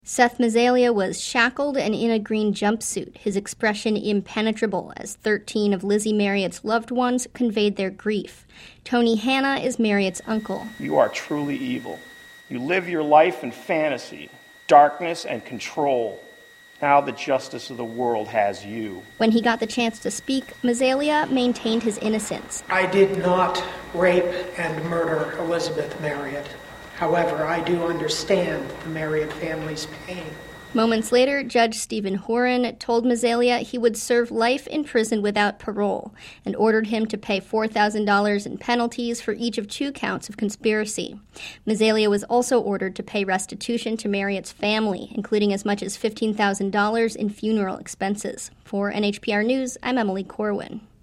Seth Mazzaglia was shackled and in a green jumpsuit, his expression impenetrable as 13 of Lizzie Marriott's loved ones conveyed their grief. Tony Hanna is Marriott's uncle. You are truly evil. You live your life in fantasy, darkness, and control. Now the justice of the world has you. When he got the chance to speak, Mazzaglia maintained his innocence. I did not rape and murder Elizabeth Marriott. However, I do understand the Marriott family's pain. Moments later, Judge Stephen Horan told Mazzaglia he would serve life in prison without parole and ordered him to pay $4,000 in penalties for each of 2 counts of conspiracy. Mazzaglia was also ordered to pay restitution to Marriott's family, including as much as $15,000 in funeral expenses. For NHPR News, I'm Emily Corwin.